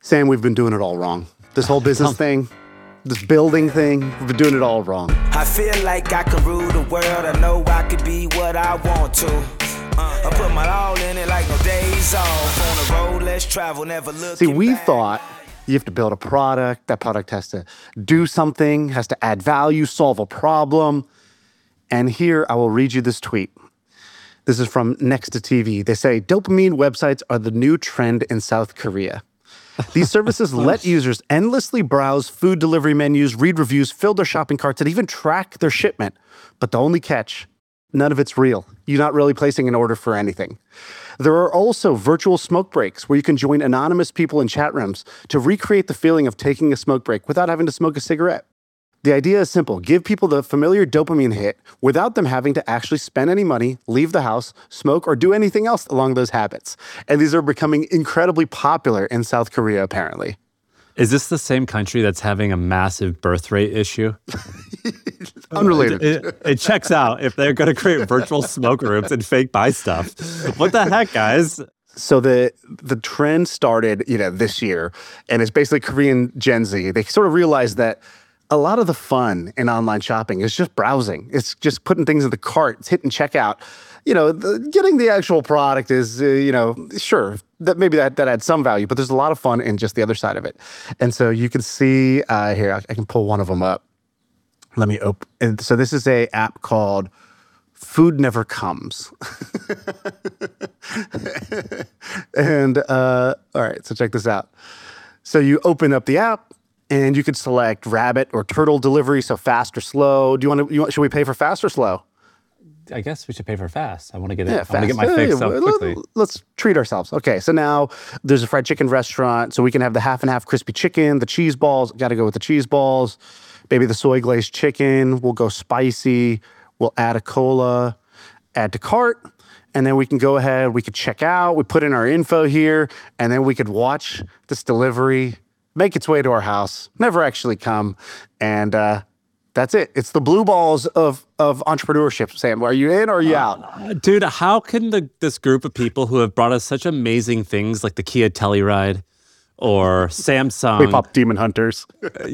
Sam, we've been doing it all wrong. This whole business thing, this building thing, we've been doing it all wrong. I feel like I could rule the world. I know I could be what I want to. I put my all in it like no days off. On the road, let's travel, never look. See, we thought you have to build a product. That product has to do something, has to add value, solve a problem. And here I will read you this tweet. This is from Next to TV. They say, dopamine websites are the new trend in South Korea. These services let users endlessly browse food delivery menus, read reviews, fill their shopping carts, and even track their shipment. But the only catch, none of it's real. You're not really placing an order for anything. There are also virtual smoke breaks where you can join anonymous people in chat rooms to recreate the feeling of taking a smoke break without having to smoke a cigarette. The idea is simple. Give people the familiar dopamine hit without them having to actually spend any money, leave the house, smoke, or do anything else along those habits. And these are becoming incredibly popular in South Korea, apparently. Is this the same country that's having a massive birth rate issue? Unrelated. It checks out if they're going to create virtual smoke rooms and fake buy stuff. What the heck, guys? So the trend started, this year, and it's basically Korean Gen Z. They sort of realized that a lot of the fun in online shopping is just browsing. It's just putting things in the cart. It's hitting checkout. Getting the actual product is, sure, that adds some value, but there's a lot of fun in just the other side of it. And so you can see here, I can pull one of them up. Let me open. And so this is a app called Food Never Comes. And all right, so check this out. So you open up the app, and you could select rabbit or turtle delivery, so fast or slow. Should we pay for fast or slow? I guess we should pay for fast. I want to get fast. I want to get my fix up quickly. Let's treat ourselves. Okay, so now there's a fried chicken restaurant, so we can have the half and half crispy chicken, the cheese balls. Got to go with the cheese balls. Maybe the soy glazed chicken. We'll go spicy. We'll add a cola. Add to cart. And then we can go ahead. We could check out. We put in our info here, and then we could watch this delivery make its way to our house, never actually come, and that's it. It's the blue balls of entrepreneurship, Sam. Are you in or are you out? Dude, how can this group of people who have brought us such amazing things like the Kia Telluride or Samsung, K-pop demon hunters,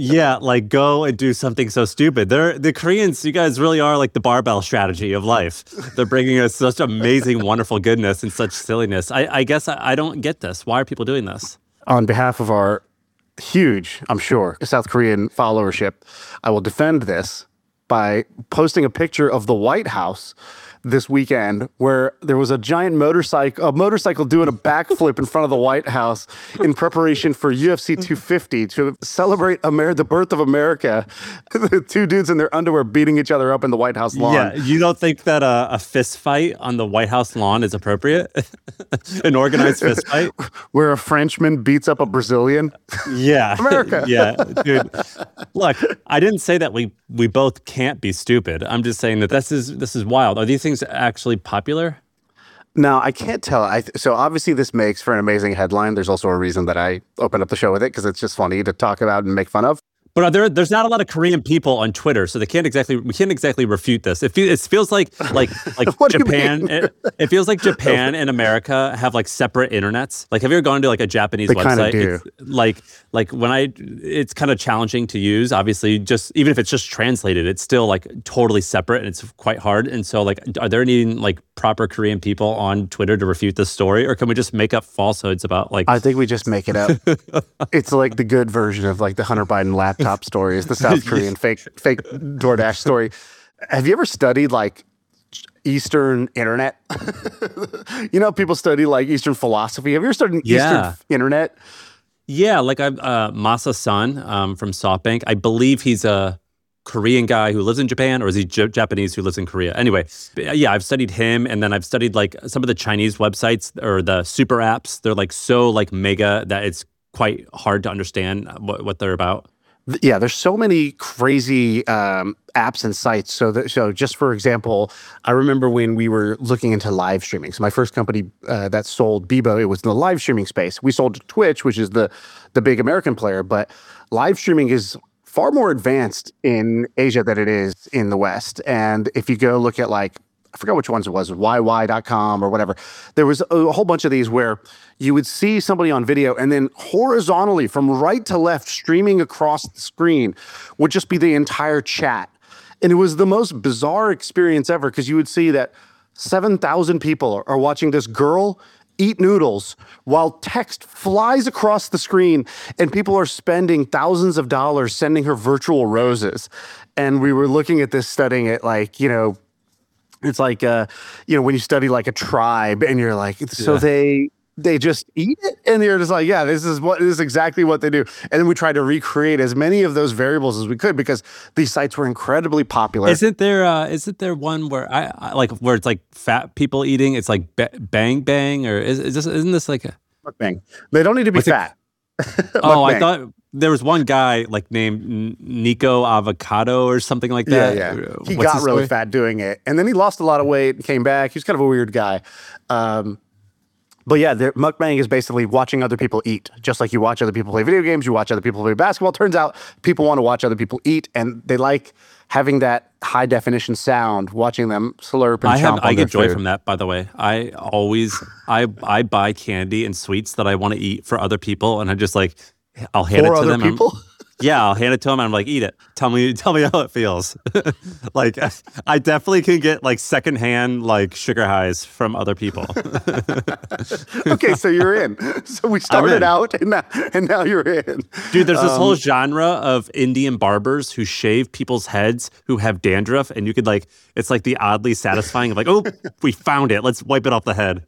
go and do something so stupid? The Koreans, you guys really are like the barbell strategy of life. They're bringing us such amazing, wonderful goodness and such silliness. I guess I don't get this. Why are people doing this? On behalf of our huge, I'm sure, South Korean followership, I will defend this by posting a picture of the White House this weekend where there was a giant motorcycle doing a backflip in front of the White House in preparation for UFC 250 to celebrate the birth of America. The two dudes in their underwear beating each other up in the White House lawn. Yeah, you don't think that a fist fight on the White House lawn is appropriate? An organized fist fight? Where a Frenchman beats up a Brazilian? Yeah. America. Yeah, dude. Look, I didn't say that we both can't be stupid. I'm just saying that this is wild. Are these things actually popular? No, I can't tell. So obviously this makes for an amazing headline. There's also a reason that I opened up the show with it, because it's just funny to talk about and make fun of. But there's not a lot of Korean people on Twitter, so we can't exactly refute this. It feels like Japan. It feels like Japan and America have like separate internets. Like, have you ever gone to like a Japanese website? It's kind of challenging to use. Obviously, just even if it's just translated, it's still like totally separate, and it's quite hard. And so, like, are there any like proper Korean people on Twitter to refute this story, or can we just make up falsehoods about like? I think we just make it up. It's like the good version of like the Hunter Biden laptop story is the South Korean fake DoorDash story. Have you ever studied like Eastern internet? People study like Eastern philosophy. Have you ever studied Eastern internet? Yeah, like Masa Son from SoftBank. I believe he's a Korean guy who lives in Japan, or is he Japanese who lives in Korea? Anyway, yeah, I've studied him, and then I've studied like some of the Chinese websites or the super apps. They're like so like mega that it's quite hard to understand what they're about. Yeah, there's so many crazy apps and sites. So just for example, I remember when we were looking into live streaming. So my first company that sold Bebo, it was in the live streaming space. We sold to Twitch, which is the big American player, but live streaming is far more advanced in Asia than it is in the West. And if you go look at like I forgot which ones it was, YY.com or whatever. There was a whole bunch of these where you would see somebody on video and then horizontally from right to left streaming across the screen would just be the entire chat. And it was the most bizarre experience ever because you would see that 7,000 people are watching this girl eat noodles while text flies across the screen and people are spending thousands of dollars sending her virtual roses. And we were looking at this, studying it like, it's like, when you study like a tribe and you're like, so they just eat it, and you're just like, yeah, this is exactly what they do. And then we tried to recreate as many of those variables as we could because these sites were incredibly popular. Isn't there one where I like where it's like fat people eating? It's like Bang Bang, or isn't this like a mukbang? They don't need to be fat. Oh, I thought there was one guy like named Nico Avocado or something like that. Yeah. He got really fat doing it, and then he lost a lot of weight and came back. He's kind of a weird guy. But yeah, mukbang is basically watching other people eat. Just like you watch other people play video games, you watch other people play basketball. Turns out people want to watch other people eat, and they like having that high definition sound, watching them slurp and chomp on I their get joy food. from that, by the way. I buy candy and sweets that I want to eat for other people, and I just like, I'll hand it to other them. people? Yeah, I'll hand it to them and I'm like, eat it. Tell me how it feels. Like, I definitely can get like secondhand like sugar highs from other people. Okay, so you're in. So we started out and now you're in. Dude, there's this whole genre of Indian barbers who shave people's heads who have dandruff, and you could like, it's like the oddly satisfying of like, oh, we found it. Let's wipe it off the head.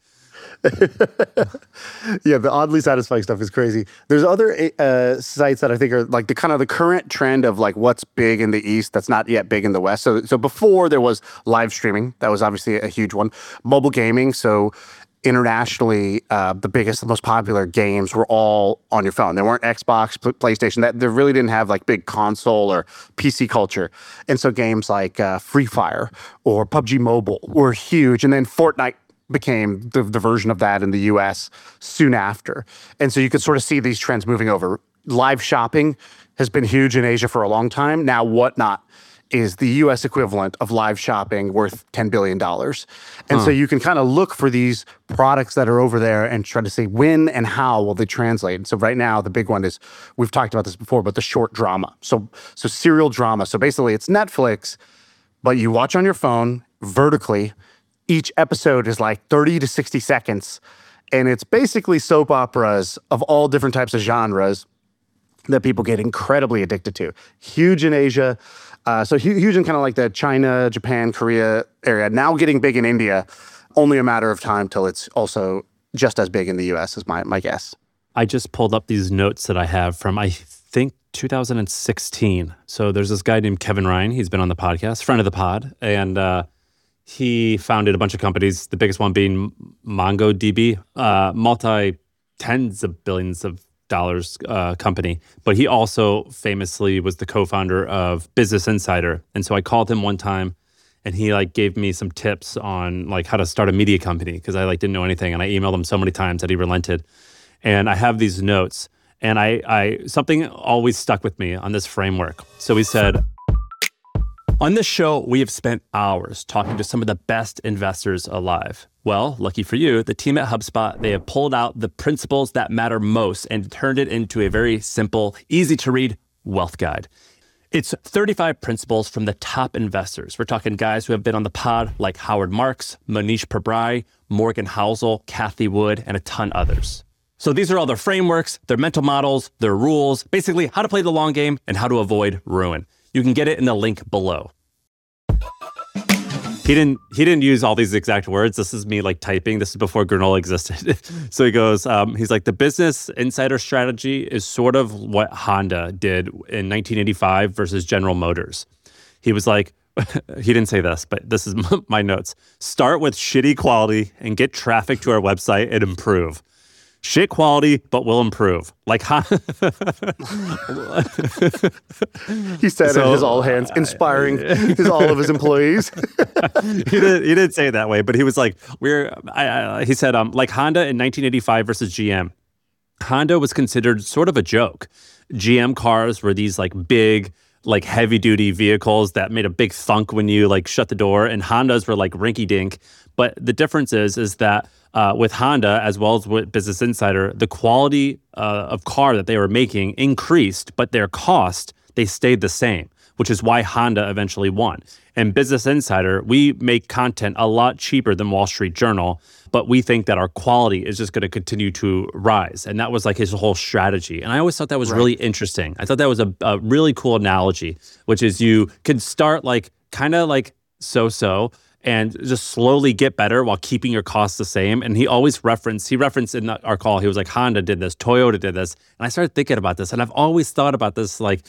Yeah, the oddly satisfying stuff is crazy. There's other sites that I think are like the kind of the current trend of like what's big in the East that's not yet big in the West. So before there was live streaming, that was obviously a huge one. Mobile gaming, so internationally, the biggest, the most popular games were all on your phone. They weren't Xbox, PlayStation. That they really didn't have like big console or PC culture. And so games like Free Fire or PUBG Mobile were huge. And then Fortnite became the version of that in the US soon after. And so you could sort of see these trends moving over. Live shopping has been huge in Asia for a long time. Now Whatnot is the US equivalent of live shopping worth $10 billion. And so you can kind of look for these products that are over there and try to see when and how will they translate. And so right now, the big one is, we've talked about this before, but the short drama. So serial drama. So basically it's Netflix, but you watch on your phone vertically. Each episode is like 30 to 60 seconds. And it's basically soap operas of all different types of genres that people get incredibly addicted to. Huge in Asia. So huge in kind of like the China, Japan, Korea area. Now getting big in India. Only a matter of time till it's also just as big in the US is my guess. I just pulled up these notes that I have from, I think, 2016. So there's this guy named Kevin Ryan. He's been on the podcast, friend of the pod. And he founded a bunch of companies, the biggest one being MongoDB, multi-tens of billions of dollars company. But he also famously was the co-founder of Business Insider. And so I called him one time and he like gave me some tips on like how to start a media company because I like didn't know anything. And I emailed him so many times that he relented. And I have these notes and I something always stuck with me on this framework. So he said, on this show, we have spent hours talking to some of the best investors alive. Well, lucky for you, the team at HubSpot, they have pulled out the principles that matter most and turned it into a very simple, easy to read wealth guide. It's 35 principles from the top investors. We're talking guys who have been on the pod like Howard Marks, Manish Pabrai, Morgan Housel, Kathy Wood, and a ton others. So these are all their frameworks, their mental models, their rules, basically how to play the long game and how to avoid ruin. You can get it in the link below. He didn't use all these exact words. This is me like typing. This is before granola existed. So he goes, he's like, the Business Insider strategy is sort of what Honda did in 1985 versus General Motors. He was like, he didn't say this, but this is my notes. Start with shitty quality and get traffic to our website and improve. Shit quality, but will improve. Like, He said in his all hands, inspiring all of his employees. He didn't say it that way, but he was like, he said, like Honda in 1985 versus GM. Honda was considered sort of a joke. GM cars were these like big, like heavy duty vehicles that made a big thunk when you like shut the door, and Hondas were like rinky dink. But the difference is that with Honda, as well as with Business Insider, the quality of car that they were making increased, but their cost, they stayed the same, which is why Honda eventually won. And Business Insider, we make content a lot cheaper than Wall Street Journal, but we think that our quality is just going to continue to rise. And that was like his whole strategy. And I always thought that was really interesting. I thought that was a really cool analogy, which is you can start like kind of like so-so and just slowly get better while keeping your costs the same. And he referenced in our call, he was like, Honda did this, Toyota did this. And I started thinking about this. And I've always thought about this like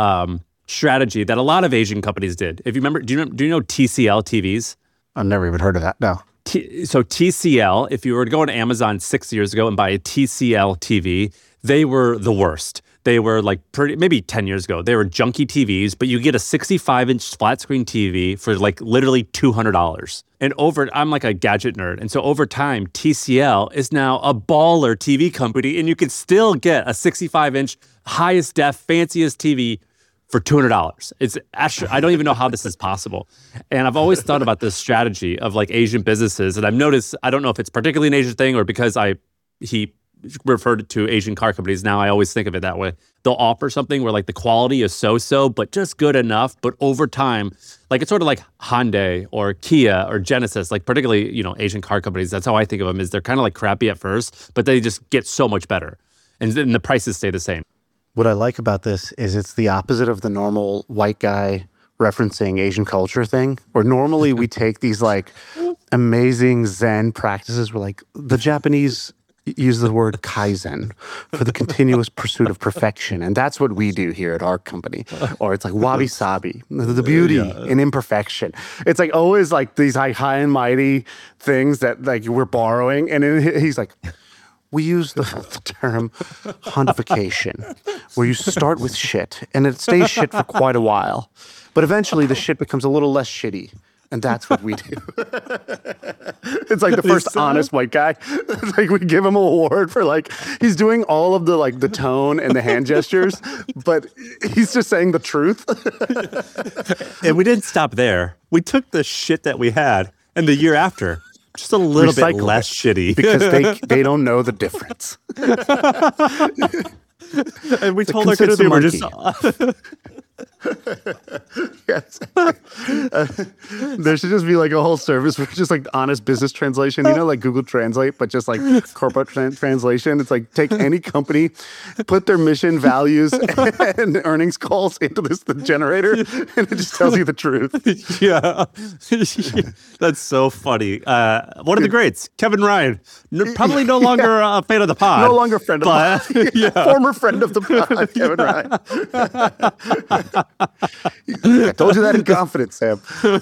strategy that a lot of Asian companies did. If you remember, do you know TCL TVs? I've never even heard of that, no. So TCL, if you were to go on Amazon 6 years ago and buy a TCL TV, they were the worst. They were like maybe 10 years ago, they were junky TVs, but you get a 65-inch flat screen TV for like literally $200. And I'm like a gadget nerd. And so over time, TCL is now a baller TV company, and you can still get a 65-inch highest def, fanciest TV for $200. It's actually, I don't even know how this is possible. And I've always thought about this strategy of like Asian businesses. And I've noticed, I don't know if it's particularly an Asian thing or because he referred to Asian car companies. Now I always think of it that way. They'll offer something where like the quality is so-so, but just good enough. But over time, like it's sort of like Hyundai or Kia or Genesis, like particularly, Asian car companies. That's how I think of them, is they're kind of like crappy at first, but they just get so much better. And then the prices stay the same. What I like about this is it's the opposite of the normal white guy referencing Asian culture thing, where normally we take these like amazing Zen practices where like the Japanese use the word Kaizen for the continuous pursuit of perfection. And that's what we do here at our company. Or it's like wabi-sabi, the beauty in imperfection. It's like always like these high and mighty things that like we're borrowing. And he's like, we use the term Hondification, where you start with shit and it stays shit for quite a while. But eventually the shit becomes a little less shitty. And that's what we do. It's like the first honest white guy. It's like we give him an award for like, he's doing all of the like the tone and the hand gestures, but he's just saying the truth. And we didn't stop there. We took the shit that we had and the year after, just a little bit less shitty. Because they don't know the difference. And we told our consumer just... Yes. There should just be like a whole service for just like honest business translation, like Google Translate, but just like corporate translation. It's like take any company, put their mission, values, and earnings calls into the generator, and it just tells you the truth. Yeah. That's so funny. One of the greats, Kevin Ryan, probably no longer a fan of the pod. No longer friend of the pod. Yeah. Former friend of the pod, Kevin Ryan. I told you that in confidence, Sam.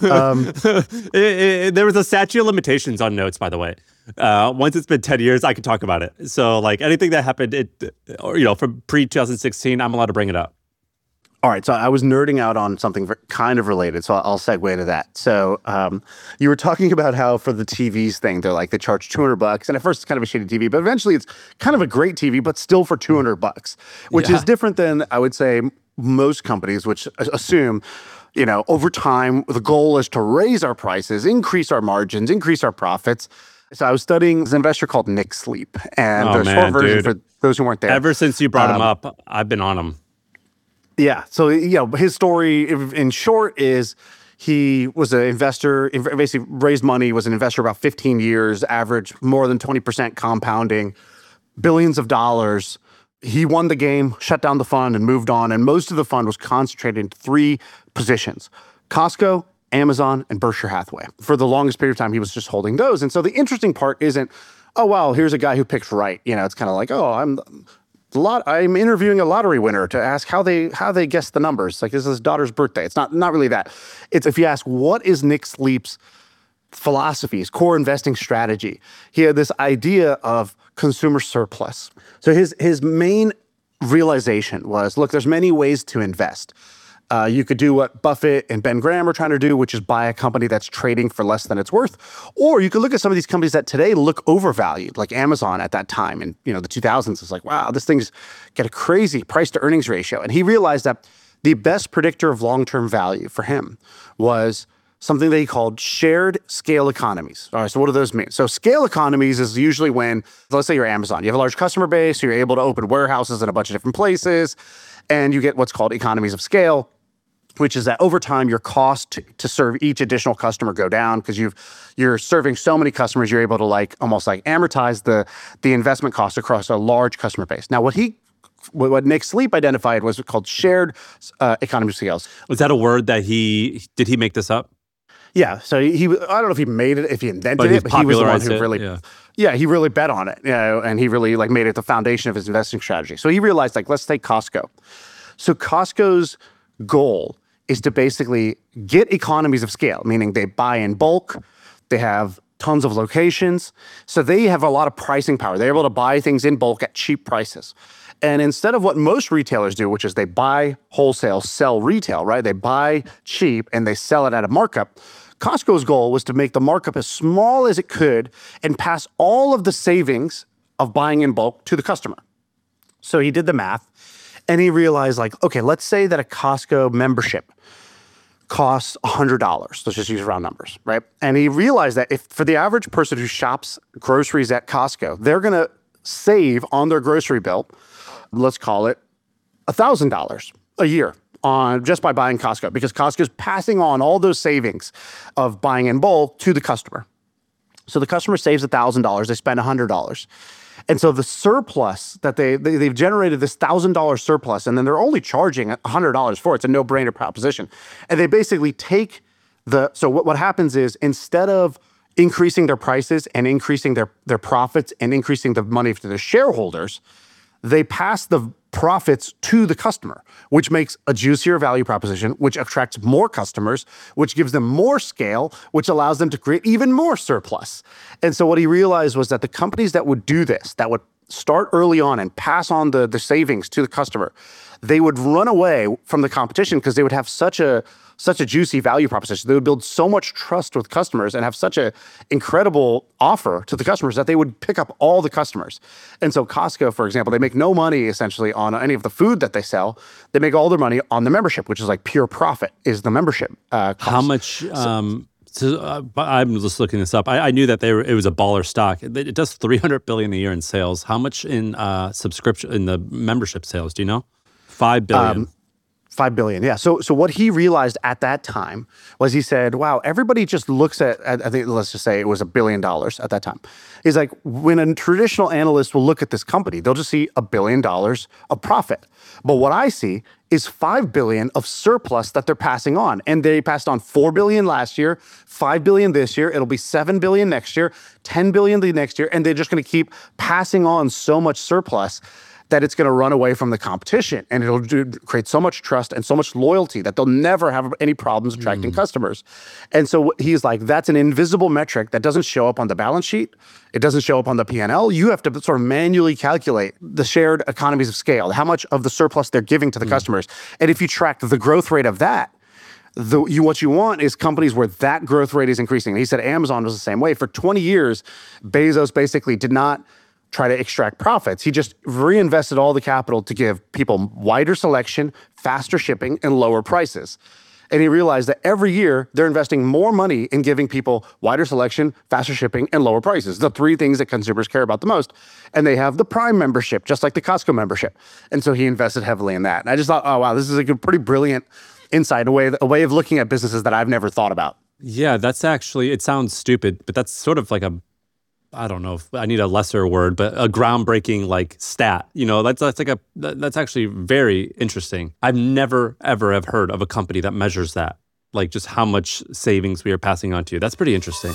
There was a statute of limitations on notes, by the way. Once it's been 10 years, I can talk about it. So, like anything that happened, from pre-2016, I'm allowed to bring it up. All right, so I was nerding out on something kind of related, so I'll segue to that. So you were talking about how for the TVs thing, they charge $200, and at first it's kind of a shitty TV, but eventually it's kind of a great TV, but still for $200, which is different than, I would say, most companies, which assume, over time, the goal is to raise our prices, increase our margins, increase our profits. So I was studying this investor called Nick Sleep, and the short version for those who weren't there. Ever since you brought him up, I've been on him. Yeah. So, his story in short is he was an investor, basically raised money, was an investor about 15 years, average more than 20% compounding, billions of dollars. He won the game, shut down the fund, and moved on. And most of the fund was concentrated into 3 positions: Costco, Amazon, and Berkshire Hathaway. For the longest period of time, he was just holding those. And so the interesting part isn't, oh, wow, here's a guy who picked right. It's kind of like, oh, I'm interviewing a lottery winner to ask how they guessed the numbers. Like, this is his daughter's birthday. It's not really that. It's if you ask, what is Nick Sleep's philosophy, his core investing strategy? He had this idea of consumer surplus. So his main realization was, look, there's many ways to invest. You could do what Buffett and Ben Graham are trying to do, which is buy a company that's trading for less than it's worth. Or you could look at some of these companies that today look overvalued, like Amazon at that time in the 2000s. It's like, wow, this thing's got a crazy price to earnings ratio. And he realized that The best predictor of long-term value for him was something that he called shared scale economies. All right, so what do those mean? So scale economies is usually when, let's say you're Amazon, you have a large customer base, you're able to open warehouses in a bunch of different places, and you get what's called economies of scale, which is that over time, your cost to serve each additional customer go down because you're serving so many customers, you're able to almost amortize the investment cost across a large customer base. Now, what Nick Sleep identified was called shared economies of scale. Was that a word that did he make this up? Yeah, so I don't know if he made it, if he invented it, but he was the one who really, he really bet on it, and he really made it the foundation of his investing strategy. So he realized, let's take Costco. So Costco's goal is to basically get economies of scale, meaning they buy in bulk, they have tons of locations, so they have a lot of pricing power. They're able to buy things in bulk at cheap prices. And instead of what most retailers do, which is they buy wholesale, sell retail, right? They buy cheap and they sell it at a markup. Costco's goal was to make the markup as small as it could and pass all of the savings of buying in bulk to the customer. So he did the math and he realized okay, let's say that a Costco membership costs $100. Let's just use round numbers, right? And he realized that if for the average person who shops groceries at Costco, they're going to save on their grocery bill, let's call it $1,000 a year just by buying Costco, because Costco's passing on all those savings of buying in bulk to the customer. So the customer saves $1,000, they spend $100. And so the surplus that they've generated this $1,000 surplus, and then they're only charging $100 for it. It's a no-brainer proposition. And they basically take so what happens is instead of increasing their prices and increasing their profits and increasing the money to the shareholders, they pass the profits to the customer, which makes a juicier value proposition, which attracts more customers, which gives them more scale, which allows them to create even more surplus. And so what he realized was that the companies that would do this, that would start early on and pass on the savings to the customer, they would run away from the competition because they would have such a juicy value proposition. They would build so much trust with customers and have such an incredible offer to the customers that they would pick up all the customers. And so Costco, for example, they make no money essentially on any of the food that they sell. They make all their money on the membership, which is pure profit is the membership cost. How much... I'm just looking this up. I knew that it was a baller stock. It does $300 billion a year in sales. How much in subscription in the membership sales? Do you know? $5 billion. $5 billion, yeah. So what he realized at that time was he said, wow, everybody just looks at I think, let's just say it was $1 billion at that time. He's like, when a traditional analyst will look at this company, they'll just see $1 billion of profit. But what I see is $5 billion of surplus that they're passing on. And they passed on $4 billion last year, $5 billion this year. It'll be $7 billion next year, $10 billion the next year. And they're just going to keep passing on so much surplus that it's going to run away from the competition. And it'll create so much trust and so much loyalty that they'll never have any problems attracting customers. And so he's like, that's an invisible metric that doesn't show up on the balance sheet. It doesn't show up on the P&L. You have to sort of manually calculate the shared economies of scale, how much of the surplus they're giving to the customers. And if you track the growth rate of that, what you want is companies where that growth rate is increasing. And he said Amazon was the same way. For 20 years, Bezos basically did not try to extract profits. He just reinvested all the capital to give people wider selection, faster shipping, and lower prices. And he realized that every year they're investing more money in giving people wider selection, faster shipping, and lower prices, the three things that consumers care about the most. And they have the Prime membership, just like the Costco membership. And so he invested heavily in that. And I just thought, oh, wow, this is a pretty brilliant insight, a way of looking at businesses that I've never thought about. Yeah, that's actually, it sounds stupid, but that's sort of like I don't know if I need a lesser word, but a groundbreaking stat. That's actually very interesting. I've never ever have heard of a company that measures that, just how much savings we are passing on to you. That's pretty interesting.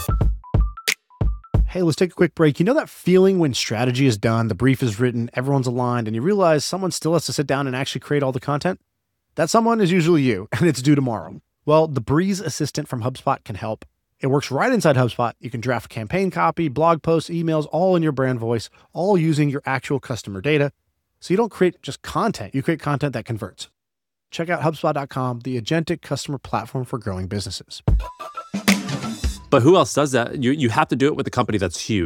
Hey, let's take a quick break. You know that feeling when strategy is done, the brief is written, everyone's aligned, and you realize someone still has to sit down and actually create all the content? That someone is usually you, and it's due tomorrow. Well, the Breeze Assistant from HubSpot can help. It works right inside HubSpot. You can draft campaign copy, blog posts, emails, all in your brand voice, all using your actual customer data. So you don't create just content, you create content that converts. Check out HubSpot.com, the agentic customer platform for growing businesses. But who else does that? You have to do it with a company that's huge.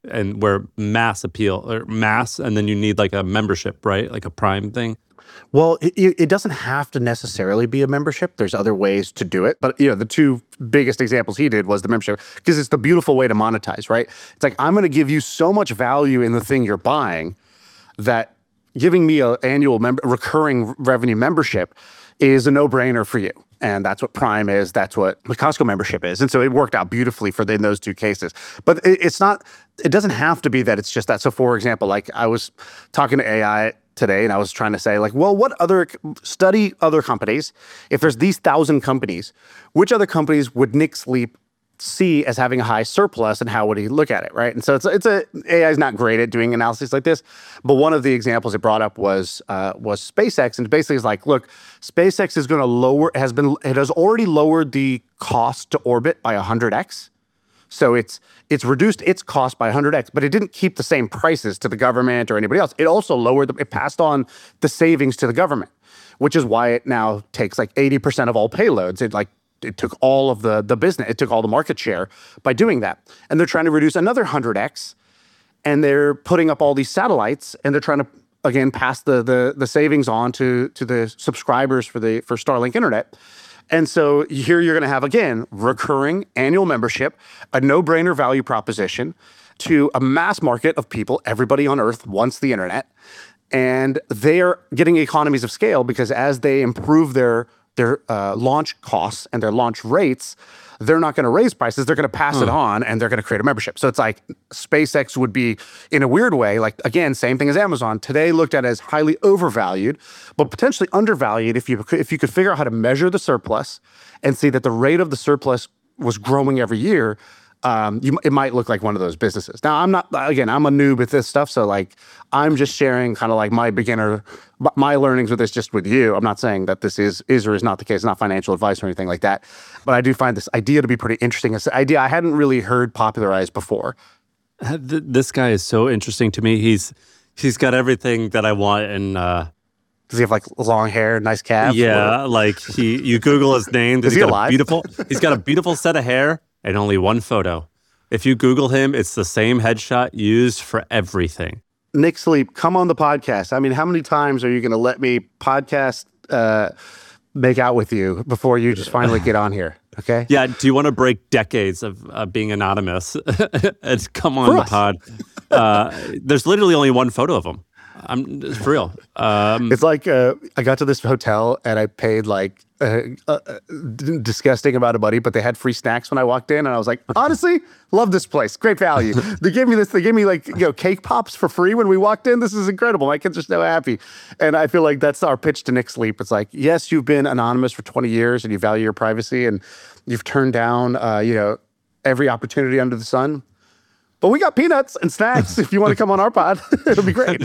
and where mass appeal or mass, and then you need like a membership, right? Like a Prime thing. Well, it doesn't have to necessarily be a membership. There's other ways to do it. But, the two biggest examples he did was the membership, because it's the beautiful way to monetize, right? It's like, I'm going to give you so much value in the thing you're buying that giving me an annual recurring revenue membership is a no-brainer for you. And that's what Prime is. That's what the Costco membership is. And so it worked out beautifully in those two cases. But it doesn't have to be that it's just that. So for example, like I was talking to AI today and I was trying to say like, well, study other companies. If there's these 1,000 companies, which other companies would Nick Sleep see as having a high surplus, and how would he look at it, right? And so AI is not great at doing analysis like this, but one of the examples it brought up was SpaceX, and basically it's like, look, SpaceX is going to it has already lowered the cost to orbit by 100x. So it's reduced its cost by 100x, but it didn't keep the same prices to the government or anybody else. It also it passed on the savings to the government, which is why it now takes like 80% of all payloads. It took all of the business, it took all the market share by doing that. And they're trying to reduce another 100x, and they're putting up all these satellites, and they're trying to, again, pass the savings on to the subscribers for Starlink Internet. And so here you're going to have, again, recurring annual membership, a no-brainer value proposition to a mass market of people. Everybody on Earth wants the Internet. And they're getting economies of scale because as they improve their launch costs and their launch rates, they're not going to raise prices. They're going to pass it on, and they're going to create a membership. So it's like SpaceX would be, in a weird way, like, again, same thing as Amazon, today looked at as highly overvalued, but potentially undervalued if you could figure out how to measure the surplus and see that the rate of the surplus was growing every year. It might look like one of those businesses. Now, I'm a noob at this stuff, so like I'm just sharing kind of like my learnings with this just with you. I'm not saying that this is or is not the case. It's not financial advice or anything like that. But I do find this idea to be pretty interesting. It's an idea I hadn't really heard popularized before. This guy is so interesting to me. He's got everything that I want, and does he have like long hair, nice calves? Yeah, like you Google his name. Is he alive? He's got a beautiful set of hair. And only one photo. If you Google him, it's the same headshot used for everything. Nick Sleep, come on the podcast. I mean, how many times are you going to let me podcast, make out with you before you just finally get on here? Okay. Yeah. Do you want to break decades of being anonymous and come on the pod? There's literally only one photo of him. For real. It's like I got to this hotel and I paid like disgusting amount of money, but they had free snacks when I walked in, and I was like, honestly, love this place, great value. They gave me like cake pops for free when we walked in. This is incredible. My kids are so happy, and I feel like that's our pitch to Nick Sleep. It's like, yes, you've been anonymous for 20 years and you value your privacy, and you've turned down every opportunity under the sun. But we got peanuts and snacks if you want to come on our pod. It'll be great.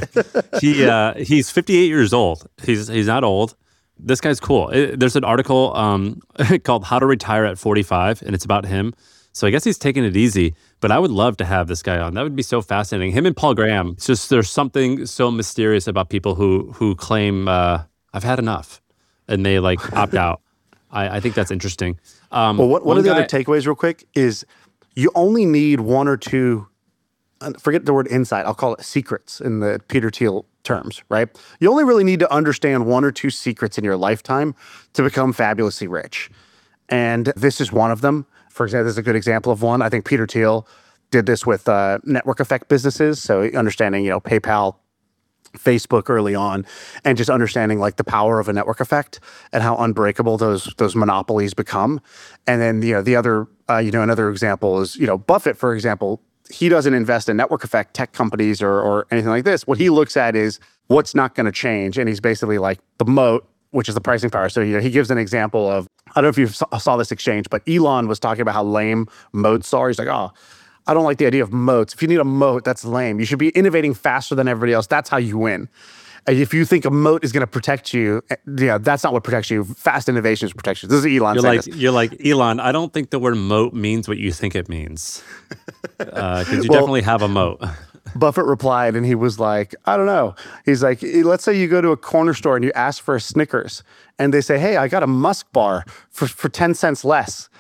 He's 58 years old. He's not old. This guy's cool. There's an article called How to Retire at 45, and it's about him. So I guess he's taking it easy, but I would love to have this guy on. That would be so fascinating. Him and Paul Graham. It's just there's something so mysterious about people who claim, I've had enough, and they like opt out. I think that's interesting. Well, one of the other takeaways real quick is you only need one or two, forget the word insight, I'll call it secrets in the Peter Thiel terms, right? You only really need to understand one or two secrets in your lifetime to become fabulously rich. And this is one of them. For example, this is a good example of one. I think Peter Thiel did this with network effect businesses. So understanding, PayPal, Facebook early on, and just understanding like the power of a network effect and how unbreakable those monopolies become. And then the other another example is Buffett, for example. He doesn't invest in network effect tech companies or anything like this. What he looks at is what's not going to change, and he's basically like the moat, which is the pricing power. So he gives an example of, I don't know if you saw this exchange, but Elon was talking about how lame moats are. He's like, oh, I don't like the idea of moats. If you need a moat, that's lame. You should be innovating faster than everybody else. That's how you win. If you think a moat is going to protect you, that's not what protects you. Fast innovations protect you. This is Elon saying this. You're like, Elon, I don't think the word moat means what you think it means. Because you definitely have a moat. Buffett replied, and he was like, I don't know. He's like, let's say you go to a corner store and you ask for a Snickers, and they say, hey, I got a Musk bar for 10 cents less.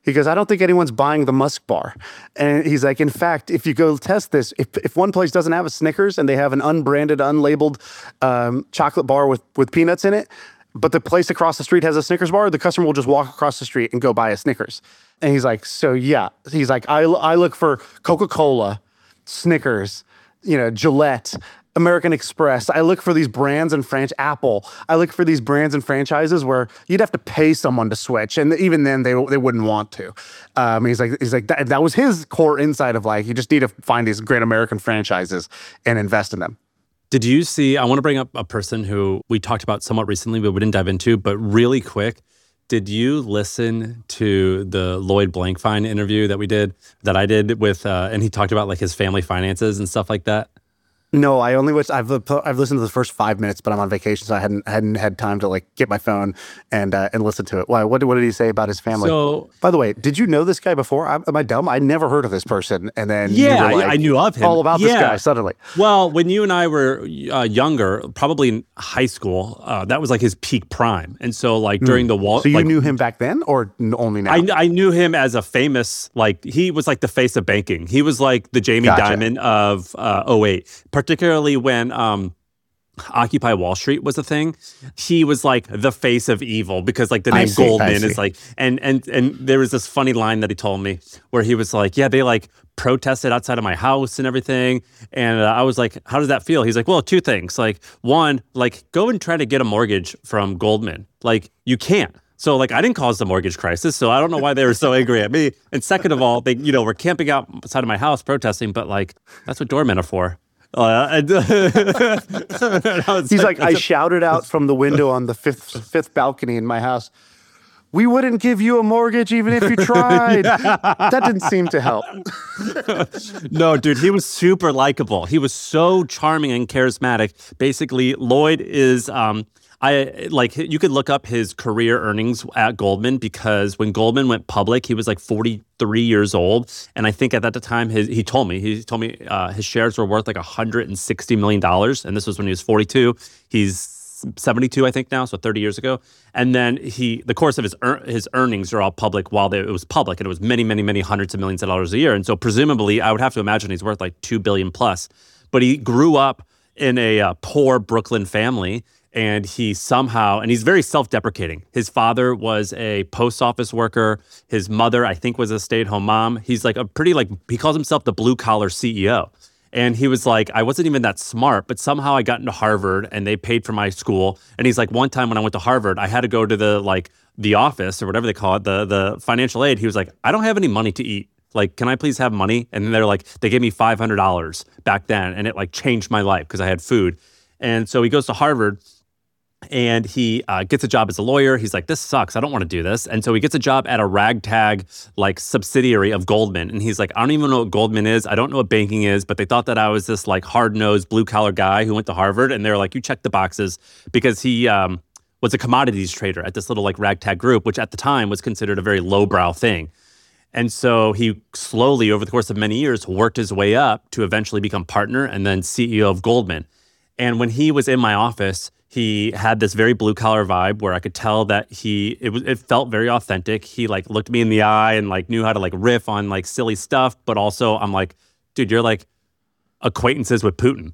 He goes, I don't think anyone's buying the Musk bar. And he's like, in fact, if you go test this, if one place doesn't have a Snickers and they have an unbranded, unlabeled chocolate bar with peanuts in it, but the place across the street has a Snickers bar, the customer will just walk across the street and go buy a Snickers. And he's like, so yeah. He's like, I look for Coca-Cola, Snickers, Gillette, American Express. I look for these brands and Apple. I look for these brands and franchises where you'd have to pay someone to switch, and even then they wouldn't want to. He's like that was his core insight of like, you just need to find these great American franchises and invest in them. Did you see? I want to bring up a person who we talked about somewhat recently, but we didn't dive into. But really quick, did you listen to the Lloyd Blankfein interview that I did with, and he talked about like his family finances and stuff like that? No, I only watched. I've listened to the first 5 minutes, but I'm on vacation, so I hadn't had time to like get my phone and listen to it. Why? What did he say about his family? So, by the way, did you know this guy before? Am I dumb? I never heard of this person, and then yeah, you were like, I knew of him. All about this guy suddenly. Well, when you and I were younger, probably in high school, that was like his peak prime, and so like during the Wall. So you knew him back then, or only now? I knew him as a famous, like he was like the face of banking. He was like the Jamie Dimon of 2008, particularly when Occupy Wall Street was a thing. He was like the face of evil because like the name Goldman is like, and there was this funny line that he told me where he was like, yeah, they like protested outside of my house and everything. And I was like, how does that feel? He's like, well, two things. Like one, like go and try to get a mortgage from Goldman. Like you can't. So like I didn't cause the mortgage crisis, so I don't know why they were so angry at me. And second of all, they were camping outside of my house protesting, but like that's what doormen are for. He's like, I shouted out from the window on the fifth balcony in my house, we wouldn't give you a mortgage even if you tried. That didn't seem to help. No, dude, he was super likable. He was so charming and charismatic. Basically, Lloyd is you could look up his career earnings at Goldman because when Goldman went public, he was like 43 years old. And I think at that time, he told me his shares were worth like $160 million. And this was when he was 42. He's 72, I think now, so 30 years ago. And then the course of his earnings are all public while it was public. And it was many, many, many hundreds of millions of dollars a year. And so presumably, I would have to imagine he's worth like $2 billion plus. But he grew up in a poor Brooklyn family. And he's very self-deprecating. His father was a post office worker. His mother, I think, was a stay-at-home mom. He's like he calls himself the blue-collar CEO. And he was like, I wasn't even that smart, but somehow I got into Harvard and they paid for my school. And he's like, one time when I went to Harvard, I had to go to the office or whatever they call it, the financial aid. He was like, I don't have any money to eat. Like, can I please have money? And then they're like, they gave me $500 back then. And it like changed my life because I had food. And so he goes to Harvard. And he gets a job as a lawyer. He's like, this sucks. I don't want to do this. And so he gets a job at a ragtag like subsidiary of Goldman. And he's like, I don't even know what Goldman is. I don't know what banking is. But they thought that I was this like hard-nosed blue-collar guy who went to Harvard. And they're like, you check the boxes because he was a commodities trader at this little like ragtag group, which at the time was considered a very lowbrow thing. And so he slowly, over the course of many years, worked his way up to eventually become partner and then CEO of Goldman. And when he was in my office, he had this very blue collar vibe where I could tell that it felt very authentic. He like looked me in the eye and like knew how to like riff on like silly stuff, but also I'm like, dude, you're like acquaintances with Putin.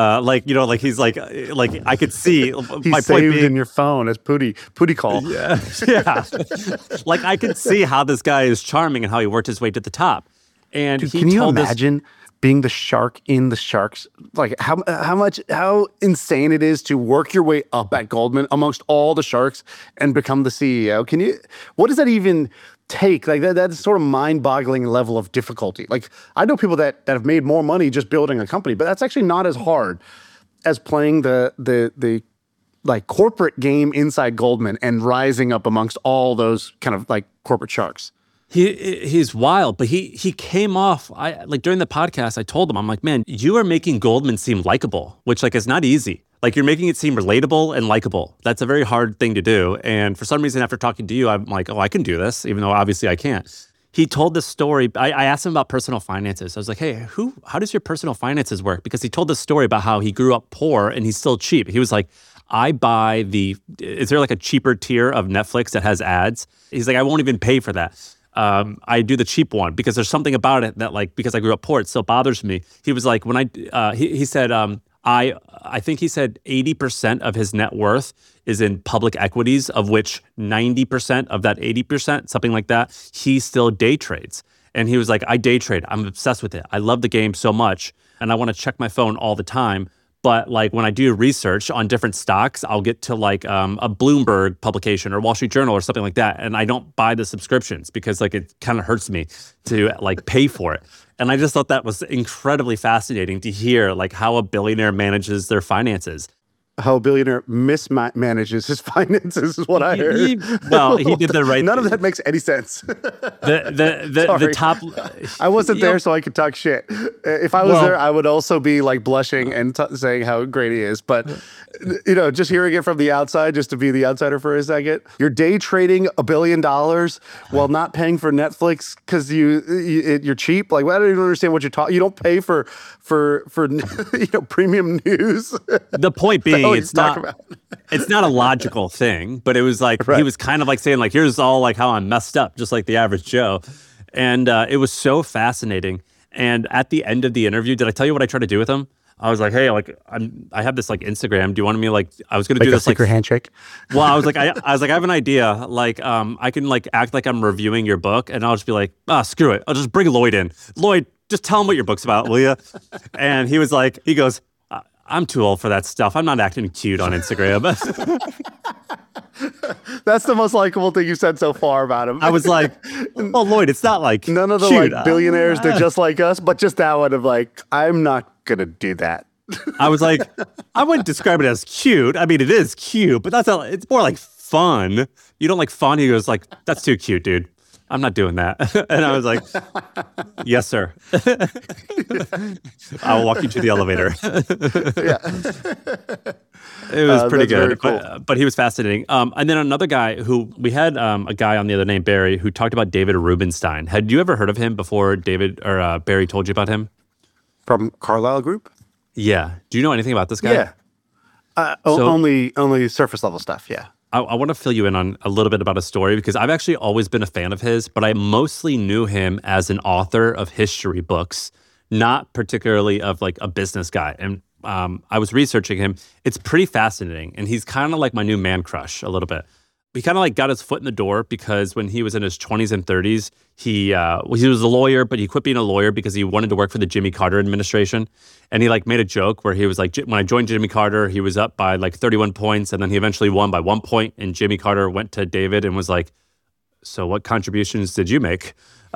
He's like I could see he's my point being in your phone as Pootie call. Yeah. Like I could see how this guy is charming and how he worked his way to the top. And dude, can you imagine being the shark in the sharks? Like how insane it is to work your way up at Goldman amongst all the sharks and become the CEO. What does that even take? Like that's sort of mind-boggling level of difficulty. Like I know people that have made more money just building a company, but that's actually not as hard as playing the like corporate game inside Goldman and rising up amongst all those kind of like corporate sharks. He's wild, but he came off. During the podcast, I told him, I'm like, man, you are making Goldman seem likable, which like is not easy. Like you're making it seem relatable and likable. That's a very hard thing to do. And for some reason, after talking to you, I'm like, oh, I can do this, even though obviously I can't. He told this story. I asked him about personal finances. I was like, hey, how does your personal finances work? Because he told this story about how he grew up poor and he's still cheap. He was like, I buy is there like a cheaper tier of Netflix that has ads? He's like, I won't even pay for that. I do the cheap one because there's something about it that like, because I grew up poor, it still bothers me. He was like, he said, I think he said 80% of his net worth is in public equities, of which 90% of that 80%, something like that, he still day trades. And he was like, I day trade. I'm obsessed with it. I love the game so much. And I want to check my phone all the time. But like when I do research on different stocks, I'll get to like a Bloomberg publication or Wall Street Journal or something like that. And I don't buy the subscriptions because like it kind of hurts me to like pay for it. And I just thought that was incredibly fascinating to hear like how a billionaire manages their finances. How a billionaire mismanages his finances is what I heard. He did the right None thing. of that makes any sense. The top. I wasn't there, so I could talk shit. If I was there, I would also be like blushing and saying how great he is. But just hearing it from the outside, just to be the outsider for a second, you're day trading $1 billion while not paying for Netflix because you're cheap. Like, I don't even understand what you're talking. You don't pay for premium news. The point being, it's not a logical thing, but it was like, right. He was kind of like saying like, here's all like how I'm messed up, just like the average Joe. And it was so fascinating. And at the end of the interview, did I tell you what I tried to do with him? I was like, hey, like I have this like Instagram. Do you want me like, I was going to do this secret handshake? Well, I was like, I have an idea. Like, I can like act like I'm reviewing your book and I'll just be like, screw it. I'll just bring Lloyd in. Lloyd, just tell him what your book's about, will you? And he was like, he goes, I'm too old for that stuff. I'm not acting cute on Instagram. That's the most likable thing you've said so far about him. I was like, well, Lloyd, it's not like none of the cute. like billionaires, they're just like us, but just that one of like, I'm not going to do that. I was like, I wouldn't describe it as cute. I mean, it is cute, but it's more like fun. You don't like fun? He goes like, that's too cute, dude. I'm not doing that. And I was like, yes, sir. I'll walk you to the elevator. It was pretty good, cool. but he was fascinating. And then another guy who we had a guy on the other named Barry who talked about David Rubenstein. Had you ever heard of him before David or Barry told you about him? From Carlyle Group? Yeah. Do you know anything about this guy? Yeah. Only surface level stuff, yeah. I want to fill you in on a little bit about his story because I've actually always been a fan of his, but I mostly knew him as an author of history books, not particularly of like a business guy. And I was researching him. It's pretty fascinating. And he's kind of like my new man crush a little bit. He kind of like got his foot in the door because when he was in his 20s and 30s, he was a lawyer, but he quit being a lawyer because he wanted to work for the Jimmy Carter administration. And he like made a joke where he was like, when I joined Jimmy Carter, he was up by like 31 points. And then he eventually won by 1 point. And Jimmy Carter went to David and was like, so what contributions did you make?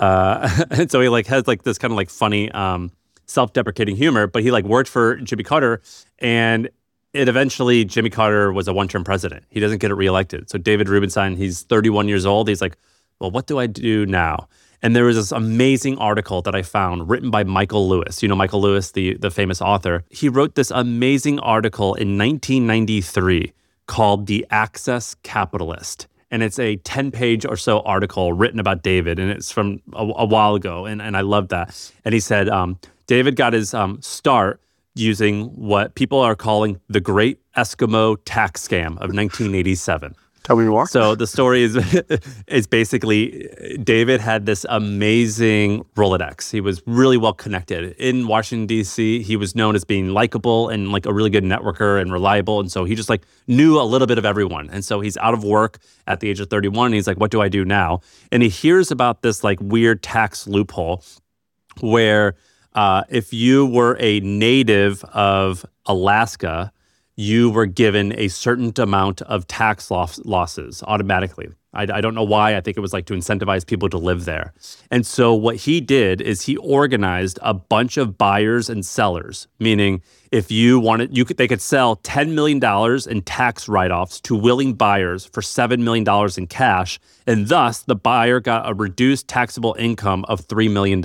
And so he like has like this kind of like funny self-deprecating humor, but he like worked for Jimmy Carter and Jimmy Carter was a one-term president. He doesn't get it reelected. So David Rubenstein, he's 31 years old. He's like, well, what do I do now? And there was this amazing article that I found written by Michael Lewis. You know Michael Lewis, the famous author. He wrote this amazing article in 1993 called The Access Capitalist. And it's a 10-page or so article written about David. And it's from a while ago. And I love that. And he said, David got his start using what people are calling the Great Eskimo Tax Scam of 1987. Tell me more. So the story is basically David had this amazing Rolodex. He was really well connected. In Washington, D.C., he was known as being likable and like a really good networker and reliable. And so he just like knew a little bit of everyone. And so he's out of work at the age of 31. And he's like, what do I do now? And he hears about this like weird tax loophole where if you were a native of Alaska, you were given a certain amount of tax losses automatically. I don't know why. I think it was like to incentivize people to live there. And so what he did is he organized a bunch of buyers and sellers, meaning if you wanted, they could sell $10 million in tax write-offs to willing buyers for $7 million in cash. And thus the buyer got a reduced taxable income of $3 million.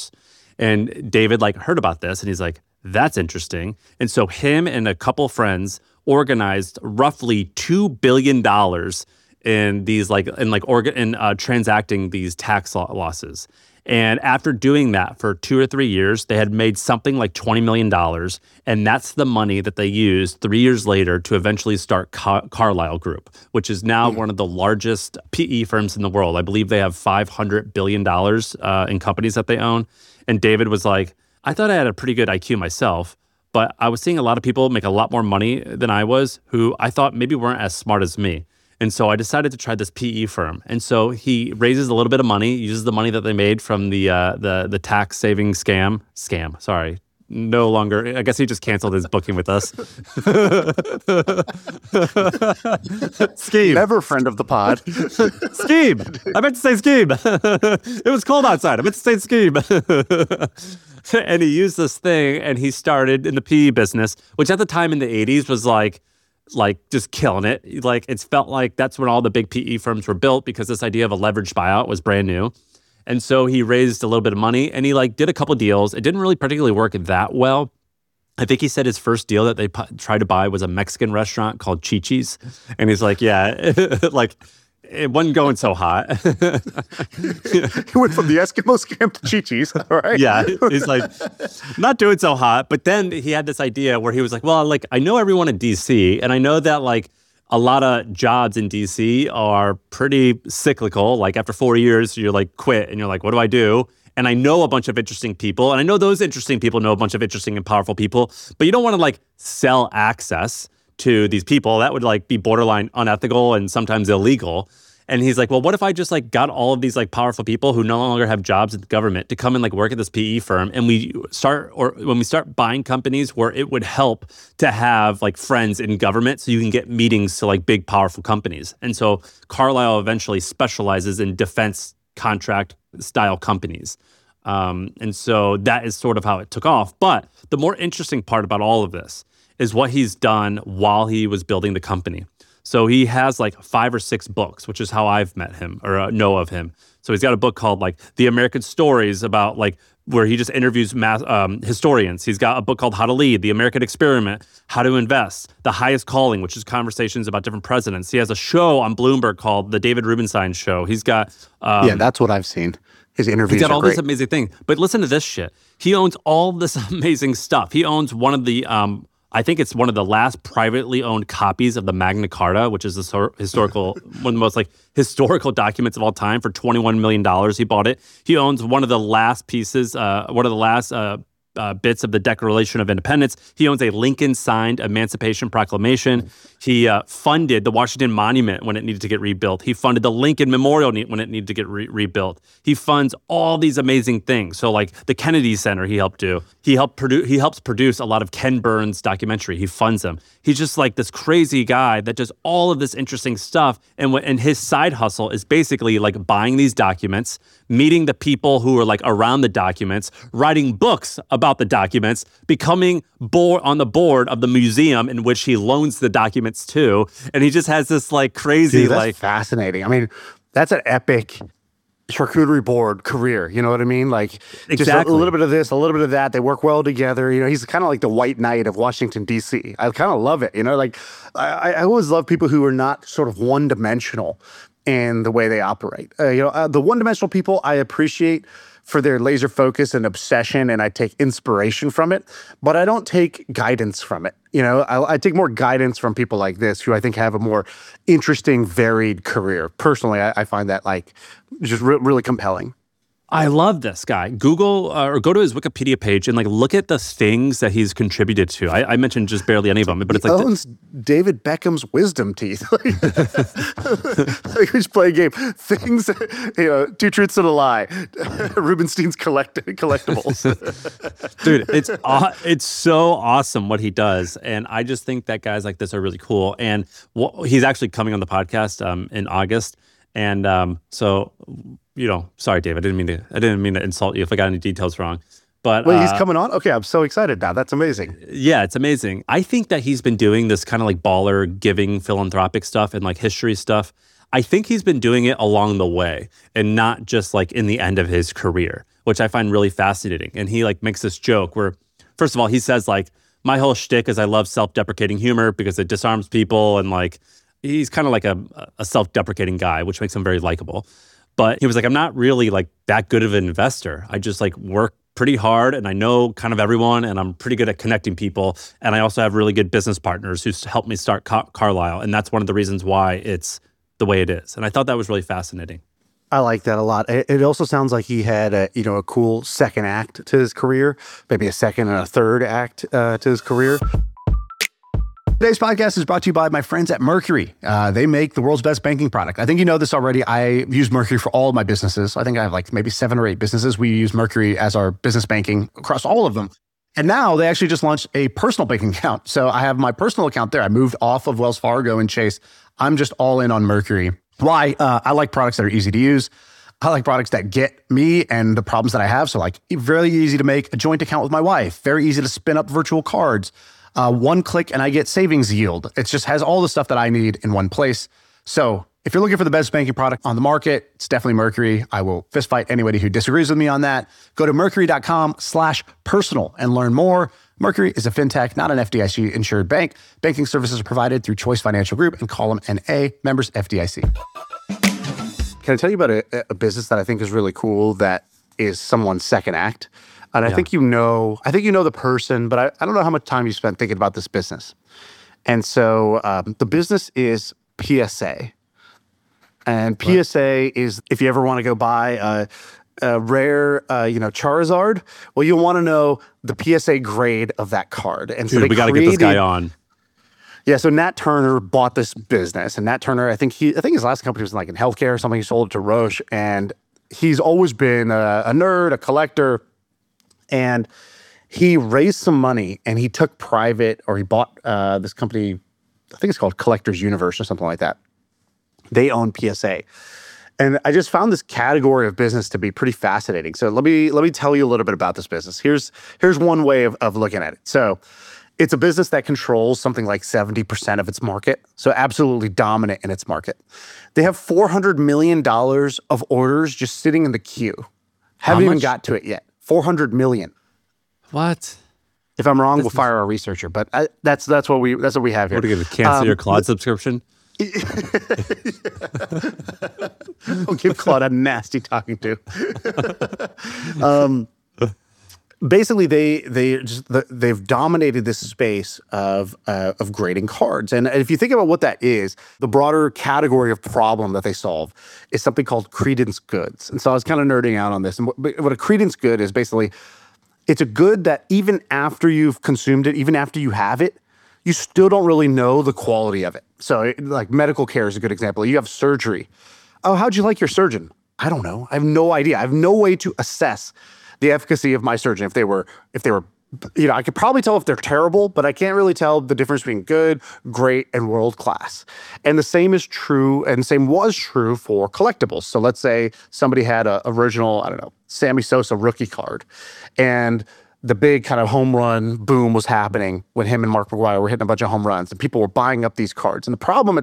And David like heard about this and he's like, that's interesting. And so him and a couple friends organized roughly $2 billion in these transacting these tax losses. And after doing that for 2 or 3 years, they had made something like $20 million. And that's the money that they used 3 years later to eventually start Carlyle Group, which is now one of the largest PE firms in the world. I believe they have $500 billion in companies that they own. And David was like, I thought I had a pretty good IQ myself, but I was seeing a lot of people make a lot more money than I was, who I thought maybe weren't as smart as me. And so I decided to try this PE firm. And so he raises a little bit of money, uses the money that they made from the tax saving scam. Sorry. No longer. I guess he just canceled his booking with us. Scheme. Never friend of the pod. Scheme. I meant to say scheme. It was cold outside. I meant to say scheme. And he used this thing, and he started in the PE business, which at the time in the 80s was like just killing it. Like, it's felt like that's when all the big PE firms were built, because this idea of a leveraged buyout was brand new. And so he raised a little bit of money, and he did a couple deals. It didn't really particularly work that well. I think he said his first deal that they tried to buy was a Mexican restaurant called Chi-Chi's. And he's like, yeah, it wasn't going so hot. He went from the Eskimo scam to Chi-Chi's, all right? Yeah, he's like, not doing so hot. But then he had this idea where he was like, well, I know everyone in DC, and I know that a lot of jobs in DC are pretty cyclical. Like, after 4 years, you're quit, and you're like, what do I do? And I know a bunch of interesting people, and I know those interesting people know a bunch of interesting and powerful people, but you don't want to sell access to these people. That would be borderline unethical and sometimes illegal. And he's like, well, what if I just got all of these powerful people who no longer have jobs at the government to come and work at this PE firm, and when we start buying companies where it would help to have friends in government, so you can get meetings to big powerful companies. And so Carlyle eventually specializes in defense contract style companies. And so that is sort of how it took off. But the more interesting part about all of this is what he's done while he was building the company. So he has 5 or 6 books, which is how I've met him or know of him. So he's got a book called The American Stories, about where he just interviews historians. He's got a book called How to Lead, The American Experiment, How to Invest, The Highest Calling, which is conversations about different presidents. He has a show on Bloomberg called The David Rubenstein Show. He's got yeah, that's what I've seen. His interviews he's got are all great. this amazing thing. But listen to this shit. He owns all this amazing stuff. He owns one of the I think it's one of the last privately owned copies of the Magna Carta, which is one of the most historical documents of all time, for $21 million. He bought it. He owns one of the last pieces, bits of the Declaration of Independence. He owns a Lincoln-signed Emancipation Proclamation. He funded the Washington Monument when it needed to get rebuilt. He funded the Lincoln Memorial when it needed to get rebuilt. He funds all these amazing things. So the Kennedy Center he helped do. He helps produce a lot of Ken Burns documentary. He funds them. He's just this crazy guy that does all of this interesting stuff. And his side hustle is basically buying these documents, meeting the people who are around the documents, writing books about the documents, becoming on the board of the museum in which he loans the documents to. And he just has this crazy, Dude, that's fascinating. I mean, that's an epic charcuterie board career. You know what I mean? Just a little bit of this, a little bit of that. They work well together. He's kind of like the White Knight of Washington, D.C. I kind of love it. I always love people who are not sort of one-dimensional in the way they operate. The one-dimensional people I appreciate for their laser focus and obsession, and I take inspiration from it, but I don't take guidance from it. I take more guidance from people like this, who I think have a more interesting, varied career. Personally, I find that just really compelling. I love this guy. Google or go to his Wikipedia page and like look at the things that he's contributed to. I mentioned just barely any of them, but it's like he owns David Beckham's wisdom teeth. We just play a game. Things, Two Truths and a Lie. Rubenstein's collectibles. Dude, it's so awesome what he does, and I just think that guys like this are really cool. And he's actually coming on the podcast in August, and so. Sorry, Dave. I didn't mean to insult you if I got any details wrong. But wait, he's coming on? Okay, I'm so excited now. That's amazing. Yeah, it's amazing. I think that he's been doing this kind of like baller giving philanthropic stuff and like history stuff. I think he's been doing it along the way and not just like in the end of his career, which I find really fascinating. And he like makes this joke where, first of all, he says like, my whole shtick is I love self-deprecating humor because it disarms people, and like he's kind of like a self-deprecating guy, which makes him very likable. But he was like, I'm not really like that good of an investor. I just like work pretty hard and I know kind of everyone and I'm pretty good at connecting people. And I also have really good business partners who helped me start Carlyle. And that's one of the reasons why it's the way it is. And I thought that was really fascinating. I like that a lot. It also sounds like he had a cool second act to his career, maybe a second and a third act to his career. Today's podcast is brought to you by my friends at Mercury. They make the world's best banking product. I think you know this already. I use Mercury for all of my businesses. I think I have like maybe 7 or 8 businesses. We use Mercury as our business banking across all of them. And now they actually just launched a personal banking account. So I have my personal account there. I moved off of Wells Fargo and Chase. I'm just all in on Mercury. Why? I like products that are easy to use. I like products that get me and the problems that I have. So like very easy to make a joint account with my wife. Very easy to spin up virtual cards. One click and I get savings yield. It just has all the stuff that I need in one place. So if you're looking for the best banking product on the market, it's definitely Mercury. I will fist fight anybody who disagrees with me on that. Go to mercury.com/personal and learn more. Mercury is a fintech, not an FDIC insured bank. Banking services are provided through Choice Financial Group and Column NA, members FDIC. Can I tell you about a business that I think is really cool that is someone's second act? And I think you know the person, but I don't know how much time you spent thinking about this business. And so the business is PSA. And PSA is, if you ever want to go buy a rare, Charizard, well, you'll want to know the PSA grade of that card. And so Dude, we got to get this guy on. Yeah, so Nat Turner bought this business. And Nat Turner, I think his last company was like in healthcare or something. He sold it to Roche. And he's always been a nerd, a collector. And he raised some money and he took private, or he bought this company, I think it's called Collectors Universe or something like that. They own PSA. And I just found this category of business to be pretty fascinating. So let me tell you a little bit about this business. Here's one way of looking at it. So it's a business that controls something like 70% of its market. So absolutely dominant in its market. They have $400 million of orders just sitting in the queue. Haven't even got to it yet. 400 million. What? If I'm wrong, we'll fire our researcher. But that's what we have here. What are you going to cancel your Claude subscription? I'll give Claude a nasty talking to. Basically, they've dominated this space of grading cards. And if you think about what that is, the broader category of problem that they solve is something called credence goods. And so I was kind of nerding out on this. And what a credence good is, basically, it's a good that even after you've consumed it, even after you have it, you still don't really know the quality of it. So like medical care is a good example. You have surgery. Oh, how'd you like your surgeon? I don't know. I have no idea. I have no way to assess the efficacy of my surgeon. If they were, I could probably tell if they're terrible, but I can't really tell the difference between good, great, and world-class. And the same was true for collectibles. So let's say somebody had a original, Sammy Sosa rookie card, and the big kind of home run boom was happening when him and Mark McGwire were hitting a bunch of home runs, and people were buying up these cards. And the problem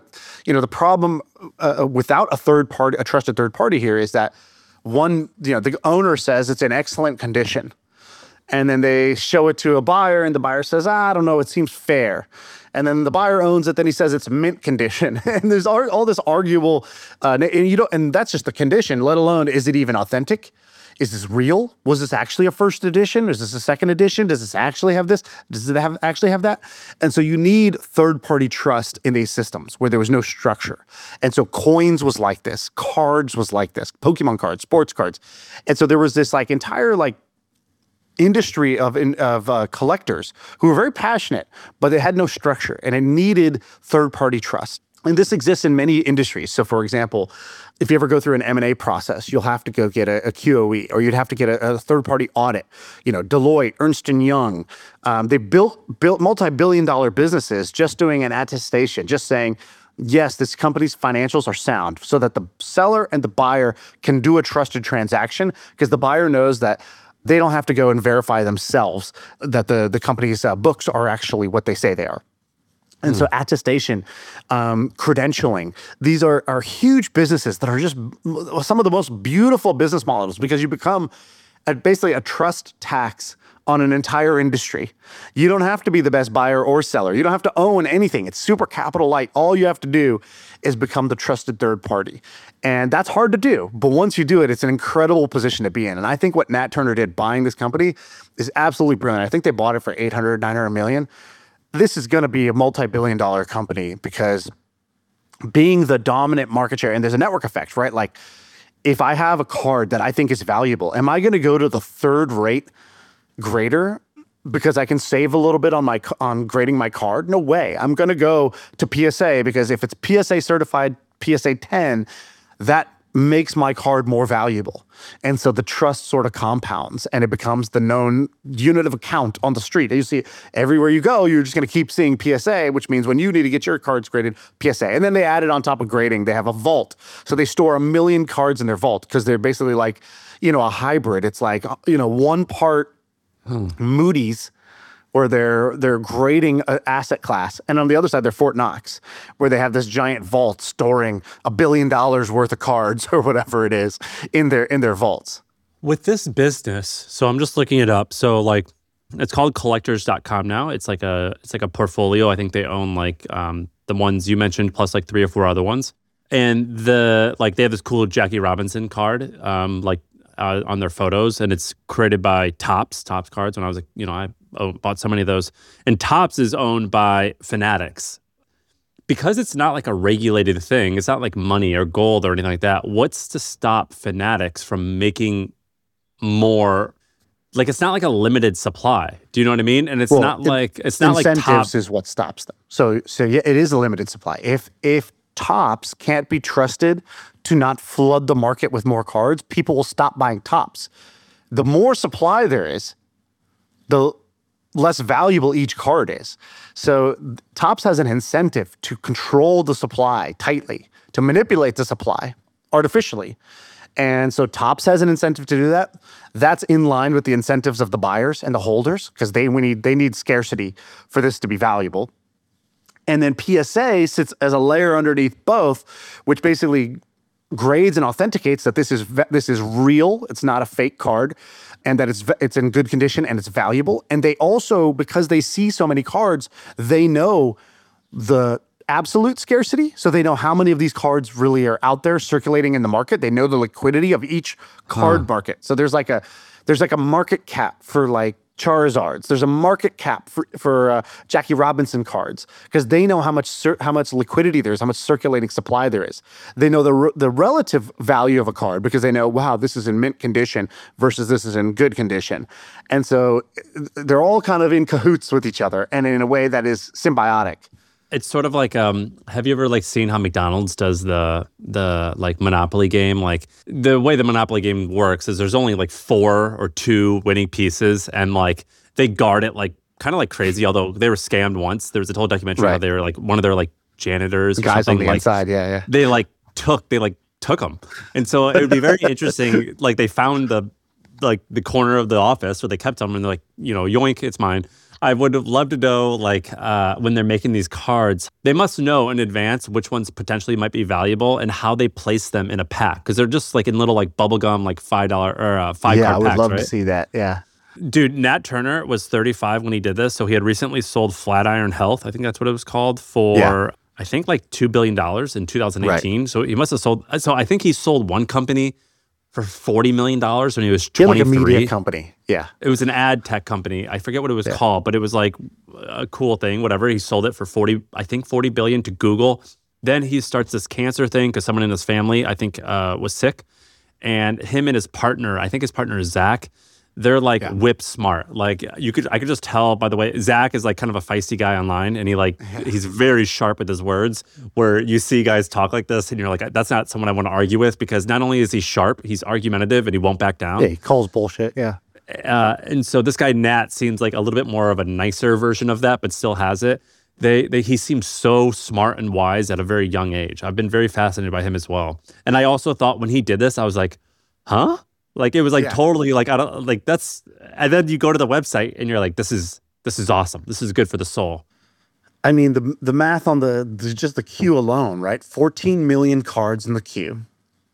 without a trusted third party here is that the owner says it's in excellent condition. And then they show it to a buyer, and the buyer says, I don't know, it seems fair. And then the buyer owns it, then he says it's mint condition. And there's all this arguable, and that's just the condition, let alone, is it even authentic? Is this real? Was this actually a first edition? Is this a second edition? Does this actually have this? Does it actually have that? And so you need third-party trust in these systems where there was no structure. And so coins was like this, cards was like this, Pokemon cards, sports cards. And so there was this entire industry of collectors who were very passionate, but they had no structure, and it needed third-party trust. And this exists in many industries. So, for example, if you ever go through an M&A process, you'll have to go get a QOE, or you'd have to get a third-party audit. Deloitte, Ernst & Young, they built multi-billion-dollar businesses just doing an attestation, just saying, yes, this company's financials are sound, so that the seller and the buyer can do a trusted transaction, because the buyer knows that they don't have to go and verify themselves that the company's books are actually what they say they are. And so attestation, credentialing, these are huge businesses that are just some of the most beautiful business models, because you become basically a trust tax on an entire industry. You don't have to be the best buyer or seller. You don't have to own anything. It's super capital light. All you have to do is become the trusted third party. And that's hard to do. But once you do it, it's an incredible position to be in. And I think what Nat Turner did buying this company is absolutely brilliant. I think they bought it for 800, 900 million. This is going to be a multi-billion-dollar company because being the dominant market share, and there's a network effect, right? Like if I have a card that I think is valuable, am I going to go to the third rate grader because I can save a little bit on grading my card? No way. I'm going to go to PSA because if it's PSA certified PSA 10, that makes my card more valuable. And so the trust sort of compounds and it becomes the known unit of account on the street. You see everywhere you go, you're just going to keep seeing PSA, which means when you need to get your cards graded, PSA. And then they added on top of grading, they have a vault. So they store 1 million cards in their vault because they're basically like, a hybrid. It's like, one part Moody's, where they're grading an asset class. And on the other side, they're Fort Knox, where they have this giant vault storing $1 billion worth of cards or whatever it is in their vaults. With this business, so I'm just looking it up. So like it's called collectors.com now. It's like a portfolio. I think they own like the ones you mentioned plus like 3 or 4 other ones. And they have this cool Jackie Robinson card on their photos, and it's created by Topps cards. When I was I bought so many of those. And Topps is owned by Fanatics. Because it's not like a regulated thing, it's not like money or gold or anything like that, what's to stop Fanatics from making more? Like, it's not like a limited supply. Do you know what I mean? And it's not like incentives is what stops them. So yeah, it is a limited supply. If Topps can't be trusted to not flood the market with more cards, people will stop buying Topps. The more supply there is, the less valuable each card is. So Topps has an incentive to control the supply tightly, to manipulate the supply artificially. And so Topps has an incentive to do that. That's in line with the incentives of the buyers and the holders because they need scarcity for this to be valuable. And then PSA sits as a layer underneath both, which basically grades and authenticates that this is real. It's not a fake card, and that it's in good condition and it's valuable. And they also, because they see so many cards, they know the absolute scarcity. So they know how many of these cards really are out there circulating in the market. They know the liquidity of each card market. So there's like a market cap for like Charizards. There's a market cap for Jackie Robinson cards because they know how much liquidity there is, how much circulating supply there is. They know the relative value of a card because they know, wow, this is in mint condition versus this is in good condition. And so they're all kind of in cahoots with each other and in a way that is symbiotic. It's sort of like, have you ever like seen how McDonald's does the like Monopoly game? Like the way the Monopoly game works is there's only like 4 or 2 winning pieces, and like they guard it like kind of like crazy. Although they were scammed once. There was a whole documentary how they were like one of their like janitors, the guys on the inside, yeah. They took them, and so it would be very interesting. Like they found the corner of the office where they kept them, and they're like, yoink, it's mine. I would have loved to know, like, when they're making these cards, they must know in advance which ones potentially might be valuable and how they place them in a pack. Because they're just like in little like bubblegum, like $5 or 5 card packs, Yeah, I would love to see that, yeah. Dude, Nat Turner was 35 when he did this. So he had recently sold Flatiron Health, I think that's what it was called, for I think like $2 billion in 2018. Right. So he must have sold, so I think he sold one company for $40 million when he was 23. Like a media company, yeah. It was an ad tech company. I forget what it was called, but it was like a cool thing, whatever. He sold it for $40 billion to Google. Then he starts this cancer thing because someone in his family, I think, was sick. And him and his partner, I think his partner is Zach, they're like whip smart. Like I could just tell by the way, Zach is like kind of a feisty guy online, and he's very sharp with his words, where you see guys talk like this and you're like, that's not someone I want to argue with, because not only is he sharp, he's argumentative and he won't back down. Yeah, he calls bullshit, yeah. And so this guy, Nat, seems like a little bit more of a nicer version of that, but still has it. He seems so smart and wise at a very young age. I've been very fascinated by him as well. And I also thought when he did this, I was like, huh? Like it was like totally like, I don't like that's, and then you go to the website and you're like, this is awesome. This is good for the soul. I mean, the math on just the queue alone, right? 14 million cards in the queue.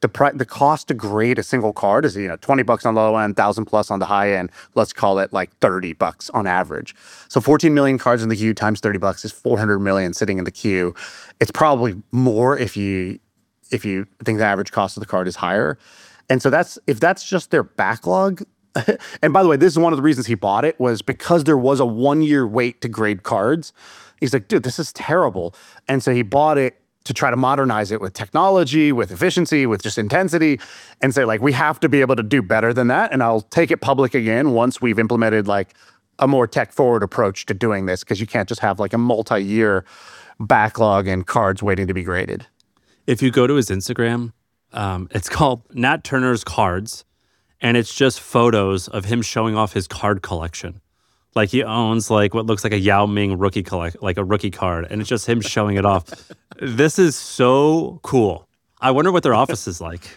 the cost to grade a single card is, $20 on the low end, 1,000 plus on the high end. Let's call it like $30 on average. So 14 million cards in the queue times $30 is 400 million sitting in the queue. It's probably more if you think the average cost of the card is higher. And so if that's just their backlog. And by the way, this is one of the reasons he bought it, was because there was a 1-year wait to grade cards. He's like, dude, this is terrible. And so he bought it to try to modernize it with technology, with efficiency, with just intensity, and say, like, we have to be able to do better than that. And I'll take it public again once we've implemented like a more tech forward approach to doing this, because you can't just have like a multi-year backlog and cards waiting to be graded. If you go to his Instagram, it's called Nat Turner's Cards, and it's just photos of him showing off his card collection. Like, he owns like what looks like a Yao Ming rookie card, and it's just him showing it off. This is so cool. I wonder what their office is like.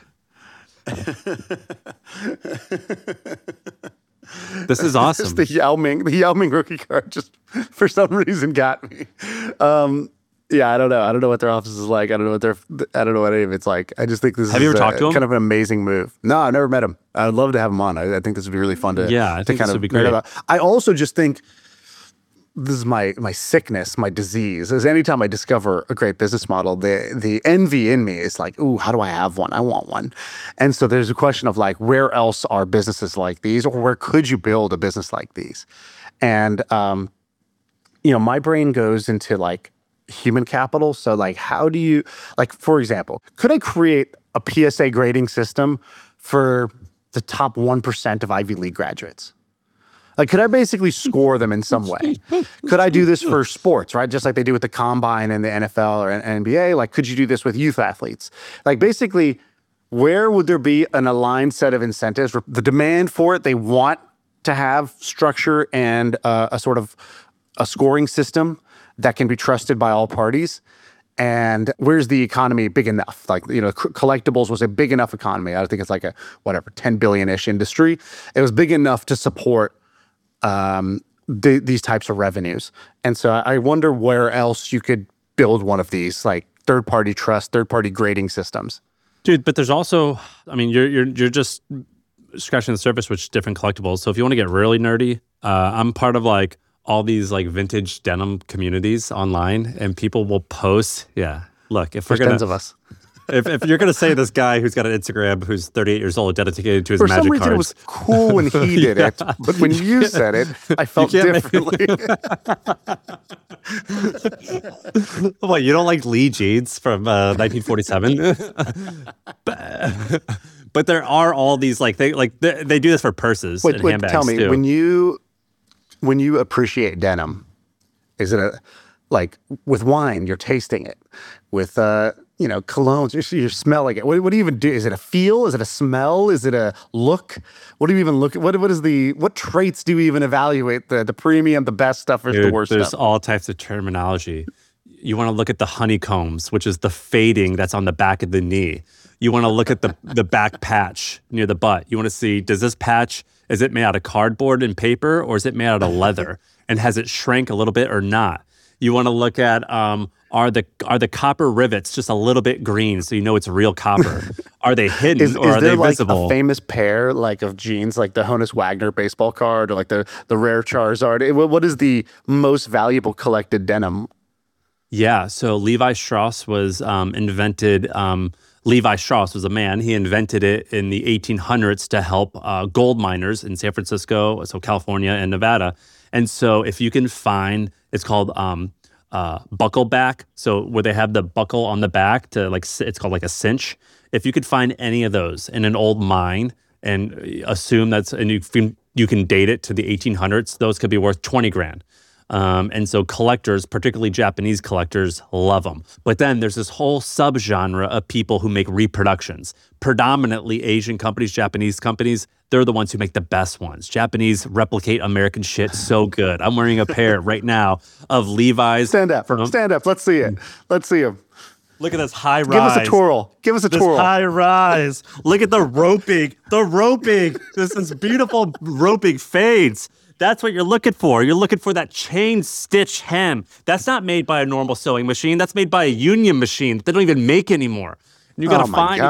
This is awesome. Just the Yao Ming rookie card just for some reason got me. Yeah, I don't know. I don't know what their office is like. I don't know what any of it's like. I just think this Have you ever talked to him? Kind of an amazing move. No, I've never met him. I would love to have him on. I think this would be really fun to I think this would be great. I also just think this is my sickness, my disease, is anytime I discover a great business model, the envy in me is like, ooh, how do I have one? I want one. And so there's a question of like, where else are businesses like these, or where could you build a business like these? And, my brain goes into like human capital. So like, how do you, like, for example, could I create a PSA grading system for the top 1% of Ivy League graduates? Like, could I basically score them in some way? Could I do this for sports, right? Just like they do with the combine and the NFL or NBA. Like, could you do this with youth athletes? Like, basically, where would there be an aligned set of incentives? The demand for it, they want to have structure and a sort of a scoring system that can be trusted by all parties. And where's the economy big enough? Like, collectibles was a big enough economy. I think it's like a, 10 billion-ish industry. It was big enough to support these types of revenues. And so I wonder where else you could build one of these, like third-party trust, third-party grading systems. Dude, but there's also, I mean, you're just scratching the surface with different collectibles. So if you want to get really nerdy, I'm part of like all these like vintage denim communities online, and people will post. Yeah, look, if There's we're gonna, tens of us. if you're gonna say this guy who's got an Instagram who's 38 years old dedicated to his magic cards, for some reason it was cool when he did it, but when you said it, I felt differently. What, you don't like Lee Jeans from 1947? But there are all these like they do this for purses and handbags. Tell me, too. when you appreciate denim, is it like with wine, you're tasting it, with colognes, you're smelling it. What do you even do? Is it a feel? Is it a smell? Is it a look? What do you even look at? What traits do you even evaluate the premium, the best stuff versus the worst There's stuff? all types of terminology. You want to look at the honeycombs, which is the fading that's on the back of the knee. You want to look at the back patch near the butt. You want to see, does this patch, is it made out of cardboard and paper, or is it made out of leather? And has it shrank a little bit or not? You want to look at, are the copper rivets just a little bit green so you know it's real copper? Are they hidden or are they visible? Like a famous pair like of jeans, like the Honus Wagner baseball card or like the rare Charizard? What is the most valuable collected denim? Yeah, so Levi Strauss was invented. Levi Strauss was a man. He invented it in the 1800s to help gold miners in San Francisco, so California and Nevada. And so if you can find, it's called buckle back. So where they have the buckle on the back to like, it's called like a cinch. If you could find any of those in an old mine and assume and you can date it to the 1800s, those could be worth 20 grand. And so collectors, particularly Japanese collectors, love them. But then there's this whole subgenre of people who make reproductions. Predominantly Asian companies, Japanese companies, they're the ones who make the best ones. Japanese replicate American shit so good. I'm wearing a pair right now of Levi's. Stand up. Let's see it. Let's see him. Look at this high rise. Give us a twirl. This high rise. Look at the roping. This is beautiful roping fades. That's what you're looking for. You're looking for that chain stitch hem. That's not made by a normal sewing machine. That's made by a union machine that they don't even make anymore. And you gotta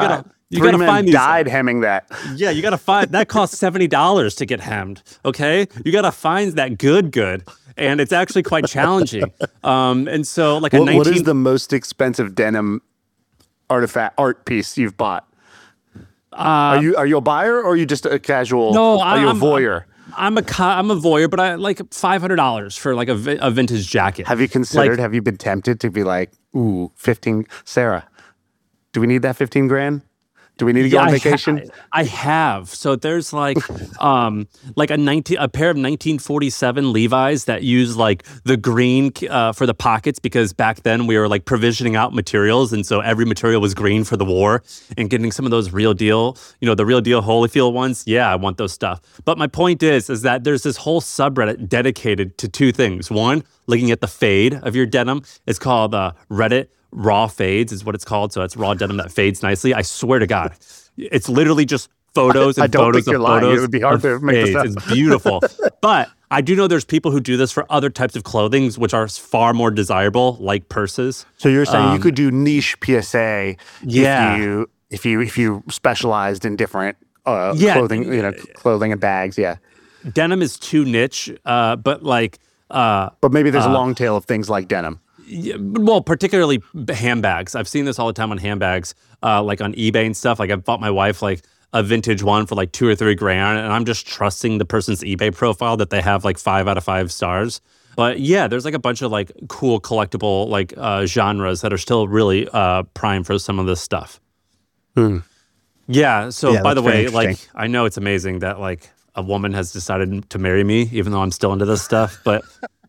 You 3 got to men find these. died hemming that. Yeah, you got to find that costs $70 to get hemmed. Okay, you got to find that good, and it's actually quite challenging. And so like What is the most expensive denim art piece you've bought? Are you a buyer or are you just a casual? No, are you a voyeur? I'm a voyeur, but I like $500 for like a vintage jacket. Have you considered? Have you been tempted to be like, ooh, 15? Sarah, do we need that 15 grand? Do we need to go on vacation? I have. So there's like a pair of 1947 Levi's that use like the green for the pockets, because back then we were like provisioning out materials, and so every material was green for the war. And getting some of those real deal, the real deal Holyfield ones. Yeah, I want those stuff. But my point is that there's this whole subreddit dedicated to two things. One, looking at the fade of your denim. It's called Reddit Raw Fades is what it's called. So it's raw denim that fades nicely. I swear to God, it's literally just photos and photos of photos. It would be hard to make this up. It's beautiful. But I do know there's people who do this for other types of clothing, which are far more desirable, like purses. So you're saying you could do niche PSA if you specialized in different clothing, clothing and bags. Yeah. Denim is too niche, but like. But maybe there's a long tail of things like denim. Yeah, well, particularly handbags. I've seen this all the time on handbags, like on eBay and stuff. Like I bought my wife like a vintage one for like $2 or $3 grand, and I'm just trusting the person's eBay profile that they have like 5 out of 5 stars. But yeah, there's like a bunch of like cool collectible like genres that are still really prime for some of this stuff. Yeah. So by the way, like I know it's amazing that like a woman has decided to marry me, even though I'm still into this stuff, but.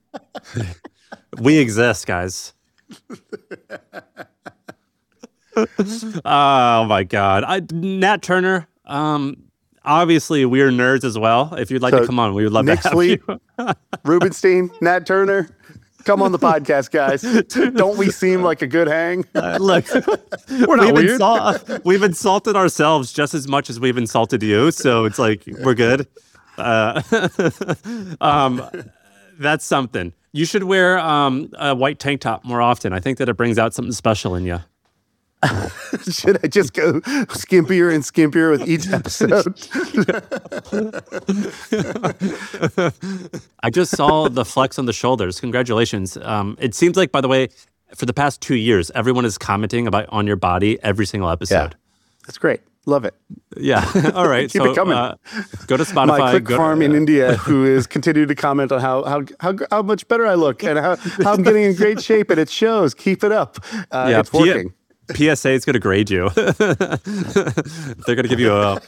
We exist, guys. Oh my God. Nat Turner, obviously we're nerds as well. If you'd like to come on, we would love to have you. Rubenstein, Nat Turner, come on the podcast, guys. Don't we seem like a good hang? Look, we're not weird. We've insulted ourselves just as much as we've insulted you, so it's like we're good. That's something. You should wear a white tank top more often. I think that it brings out something special in you. Should I just go skimpier and skimpier with each episode? I just saw the flex on the shoulders. Congratulations. It seems like, by the way, for the past 2 years, everyone is commenting on your body every single episode. Yeah. That's great. Love it. Yeah. All right. Keep it coming. Go to Spotify. My click farm in India, who is continuing to comment on how much better I look and how I'm getting in great shape, and it shows. Keep it up. It's working. PSA is going to grade you. They're going to give you a.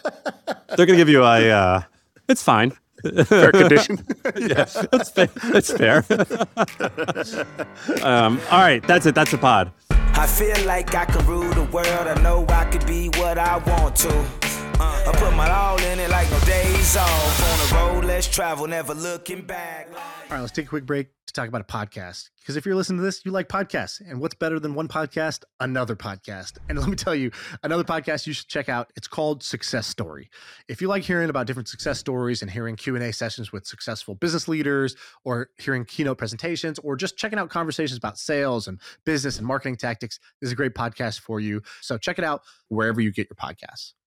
It's fine. Fair condition. Yeah, that's fair. That's fair. All right, that's it. That's the pod. I feel like I can rule the world. I know I could be what I want to. I put my all in it like no days off. On the road, let's travel, never looking back. All right, let's take a quick break to talk about a podcast. Because if you're listening to this, you like podcasts. And what's better than one podcast? Another podcast. And let me tell you, another podcast you should check out. It's called Success Story. If you like hearing about different success stories and hearing Q&A sessions with successful business leaders, or hearing keynote presentations, or just checking out conversations about sales and business and marketing tactics, this is a great podcast for you. So check it out wherever you get your podcasts.